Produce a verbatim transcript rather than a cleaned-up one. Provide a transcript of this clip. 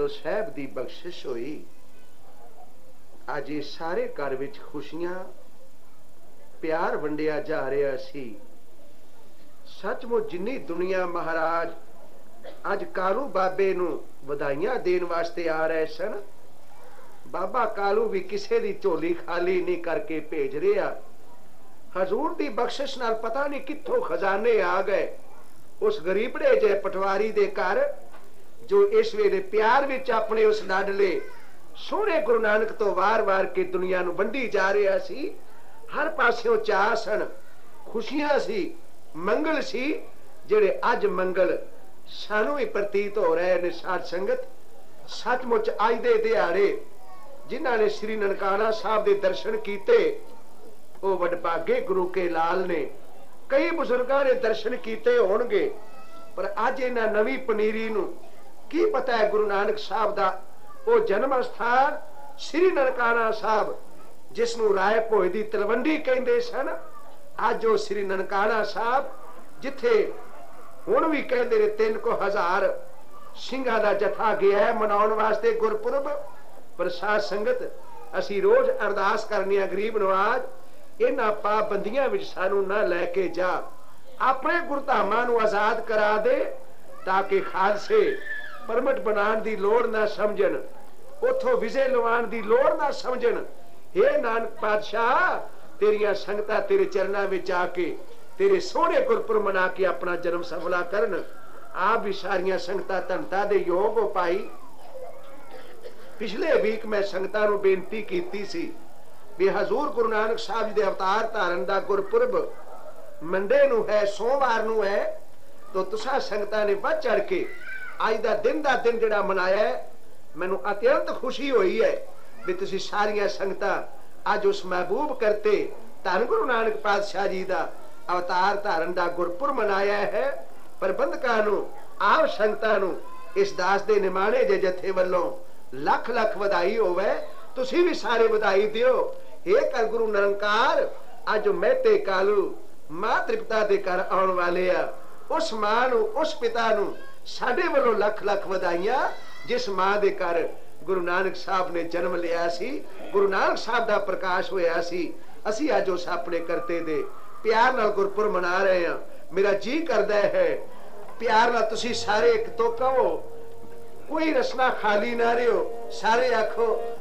तो साहब दी बख्शिश हुई। अज ये सारे घर विच खुशियां प्यार वंडिया जा रहा सी। सचमुच जिन्नी दुनिया महाराज अज कालू बाबे नू वधाइयां देन वास्ते आ रहे सन, बाबा कालू भी किसी दी झोली खाली नहीं करके भेज रहा। हजूर दी बख्शिश नाल पता नहीं कित्थों खजाने आ गए उस गरीबड़े जे पटवारी दे घर, जो इस वेले प्यार विच अपने उस लाडले सोहने गुरु नानक तो वार वार के दुनिया नू वंडी जा रहा सी। हर पास्यों चाह सन, खुशियां सी, मंगल सी, जेड़े अज मंगल सानू ही प्रतीत हो रहे ने। साध संगत सचमुच अज दे दिहाड़े जिन्हां ने श्री ननकाना साहब दे दर्शन कीते वो वडभागे गुरु के लाल ने। कई बुजुर्गां ने दर्शन कीते होणगे, पर अज इन्हां नवी पनीरी नू की पता है गुरु नानक साहब दा वो जन्म स्थान श्री ननकाना साहब जिसनू राय भोए दी तलवंडी कहंदे सन। अज वो श्री ननकाना साहब जिथे हुण भी कहंदे ने तीन को हजार सिंघां दा जथा गया है मनाउण वास्ते गुरपुरब। पर साध संगत असी रोज अरदास करनी आ गरीब नवाज, इन्हां पाबंदियां विच सानू ना लैके जा, अपने गुरधामां नू आजाद करा दे, ताकि खालसे परमट बनाने दी लोड़ ना समझन, उथों विजे लवाण दी लोड़ ना समझन। हे नानक पातशाह, तेरिया संगतां तेरे चरनां विच आके तेरे सोहने गुरपुरब मना के अपना जन्म सफला करन। आप भी सारियां संगतां धनता दे योग हो पाई। पिछले वीक मैं संगतां नूं बेनती कीती सी भी हजूर गुरु नानक साहब जी दे अवतार धारण दा गुरपुरब मंडे नूं है, सोमवार नूं है, तो तुसां संगतां ने वध चढ़ के अज दा दिन दा दिन जिहड़ा मनाया है, मैनूं अत्यंत खुशी हुई है भी तुसीं सारियां संगतां अज उस महबूब करते धन गुरु नानक पातशाह जी दा अवतार धारण दा गुरपुरब मनाया है। प्रबंधकां नूं आप संगतां नूं इस दास दे निमाणे जे जथे वल्लों लख लख वधाई होवे। तुसीं भी सारे वधाई दिओ। हे कर गुरु निरंकार, अज महते कालू मां त्रिपता दे घर आउण वाले आ, उस मां नूं उस पिता नूं साडे वल्लों लख लख वधाइयां, जिस मां दे घर गुरु नानक साहब ने जन्म लिया सी, गुरु नानक साहब दा प्रकाश होया सी। असी अज उस अपने करते दे प्यार नाल गुरपुरब मना रहे हैं। मेरा जी करदा है प्यार नाल तुसीं सारे एक तो कहो, कोई रसना खाली ना रहो, सारे आखो